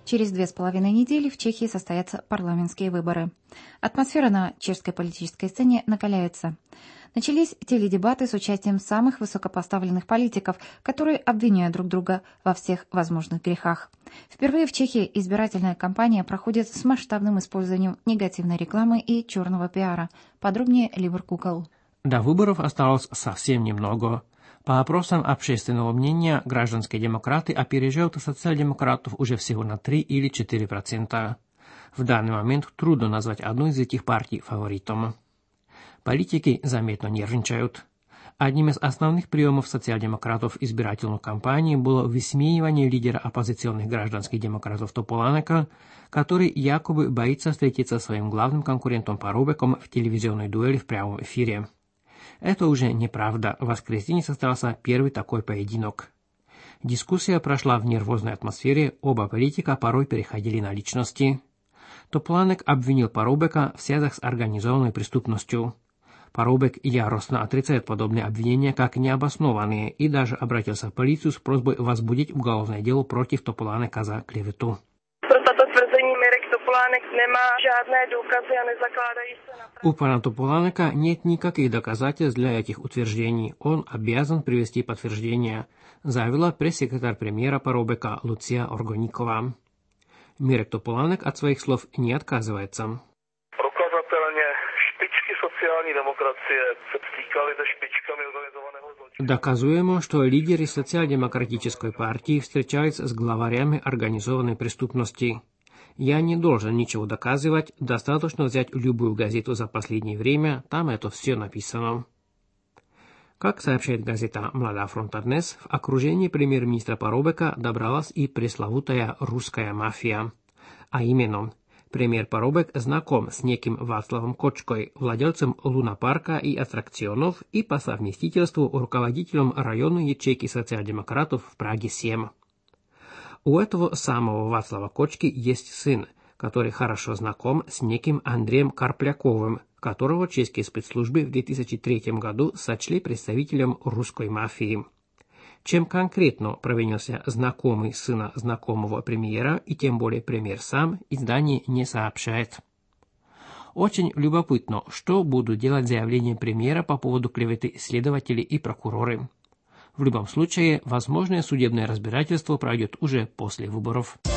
Через 2,5 недели в Чехии состоятся парламентские выборы. Атмосфера на чешской политической сцене накаляется. Начались теледебаты с участием самых высокопоставленных политиков, которые обвиняют друг друга во всех возможных грехах. Впервые в Чехии избирательная кампания проходит с масштабным использованием негативной рекламы и черного пиара. Подробнее Libor Kukal. До выборов осталось совсем немного. По опросам общественного мнения, гражданские демократы опережают социал-демократов уже всего на 3 или 4%. В данный момент трудно назвать одну из этих партий фаворитом. Политики заметно нервничают. Одним из основных приемов социал-демократов избирательной кампании было высмеивание лидера оппозиционных гражданских демократов Тополанека, который якобы боится встретиться со своим главным конкурентом Парубеком в телевизионной дуэли в прямом эфире. Это уже неправда. В воскресенье состоялся первый такой поединок. Дискуссия прошла в нервозной атмосфере, оба политика порой переходили на личности. Тополанек обвинил Парубека в связях с организованной преступностью. Парубек яростно отрицает подобные обвинения как необоснованные и даже обратился в полицию с просьбой возбудить уголовное дело против Тополанека за клевету. У пана Тополанека нет никаких доказательств для этих утверждений. Он обязан привести подтверждение, заявила пресс-секретарь премьера Парубека Луция Оргоникова. Мирек Тополанек от своих слов не отказывается. Доказуемо, что лидеры социал-демократической партии встречаются с главарями организованной преступности. Я не должен ничего доказывать, достаточно взять любую газету за последнее время, там это все написано. Как сообщает газета «Млада фронта Днес», в окружении премьер-министра Парубека добралась и пресловутая русская мафия. А именно, премьер Парубек знаком с неким Václavом Kočkой, владельцем лунопарка и аттракционов и по совместительству руководителем районной ячейки социал-демократов в Праге-7. У этого самого Václava Kočky есть сын, который хорошо знаком с неким Андреем Карпляковым, которого чешские спецслужбы в 2003 году сочли представителем русской мафии. Чем конкретно провинился знакомый сына знакомого премьера, и тем более премьер сам, издание не сообщает. Очень любопытно, что будут делать заявления премьера по поводу клеветы следователи и прокуроры. В любом случае, возможное судебное разбирательство пройдет уже после выборов.